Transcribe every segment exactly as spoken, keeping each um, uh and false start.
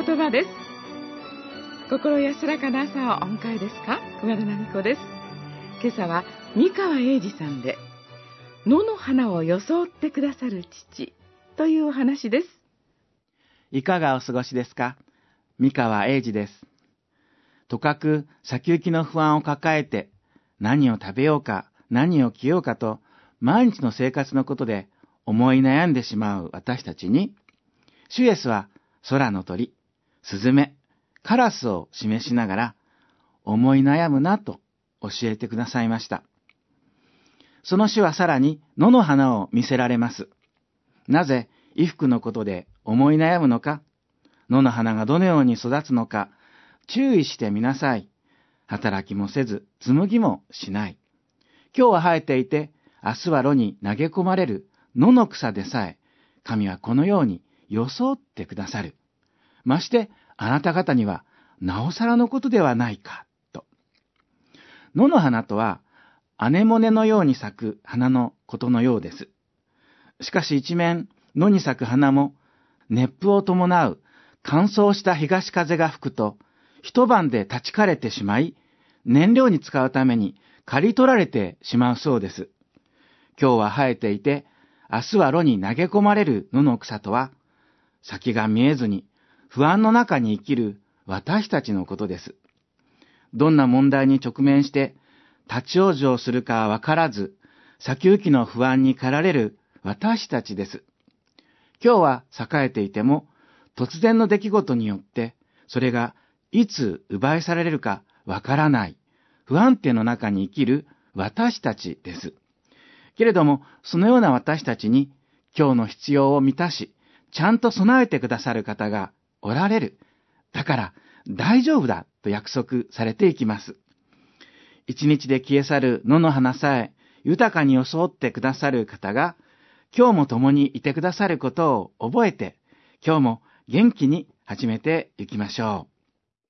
言葉です。心安らかな朝をお迎えですか？熊田奈美子です。今朝は三川英二さんで、野の花を装ってくださる父というお話です。 いかがお過ごしですか？三川英二です。とかく先行きの不安を抱えて、何を食べようか、何を着ようかと、毎日の生活のことで思い悩んでしまう私たちに、主イエスは空の鳥、スズメ、カラスを示しながら、思い悩むなと教えてくださいました。その主はさらに野の花を見せられます。なぜ衣服のことで思い悩むのか、野の花がどのように育つのか、注意してみなさい。働きもせず、紡ぎもしない。今日は生えていて、明日は炉に投げ込まれる野の草でさえ、神はこのように装ってくださる。まして、あなた方には、なおさらのことではないか、と。野の花とは、アネモネのように咲く花のことのようです。しかし一面、野に咲く花も、熱風を伴う乾燥した東風が吹くと、一晩で立ち枯れてしまい、燃料に使うために刈り取られてしまうそうです。今日は生えていて、明日は炉に投げ込まれる野の草とは、先が見えずに不安の中に生きる私たちのことです。どんな問題に直面して立ち往生するかわからず、先行きの不安に駆られる私たちです。今日は栄えていても、突然の出来事によって、それがいつ奪い去られるかわからない不安定の中に生きる私たちです。けれども、そのような私たちに今日の必要を満たし、ちゃんと備えてくださる方がおられる。だから大丈夫だと約束されていきます。一日で消え去る野の花さえ豊かに装ってくださる方が、今日も共にいてくださることを覚えて、今日も元気に始めていきましょう。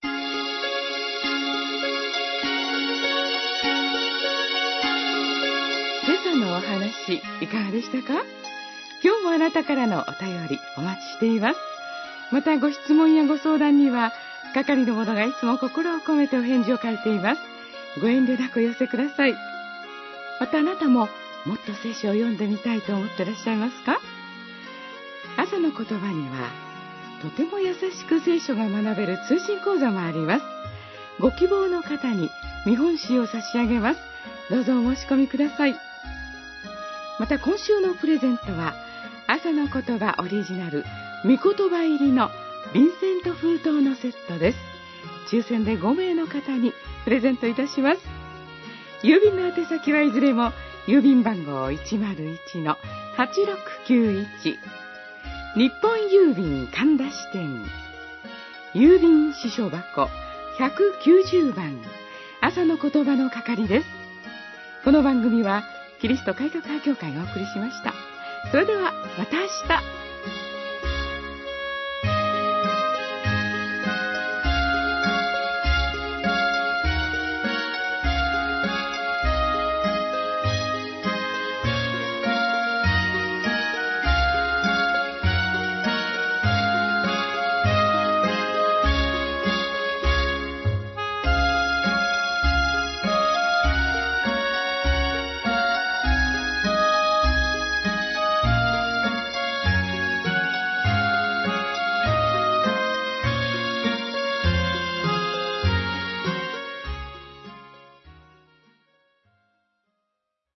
今朝のお話いかがでしたか？今日もあなたからのお便りお待ちしています。またご質問やご相談には係の者がいつも心を込めてお返事を書いています。ご遠慮なくお寄せください。またあなたももっと聖書を読んでみたいと思っていらっしゃいますか？朝の言葉にはとても優しく聖書が学べる通信講座もあります。ご希望の方に見本紙を差し上げます。どうぞお申し込みください。また今週のプレゼントは朝の言葉オリジナル御言葉入りのヴィンセント封筒のセットです。抽選でごめいの方にプレゼントいたします。郵便の宛先はいずれも郵便番号 いちまるいちのはちろくきゅういち 日本郵便神田支店郵便支所箱ひゃくきゅうじゅうばん朝の言葉の係です。この番組はキリスト改革派教会がお送りしました。それではまた明日。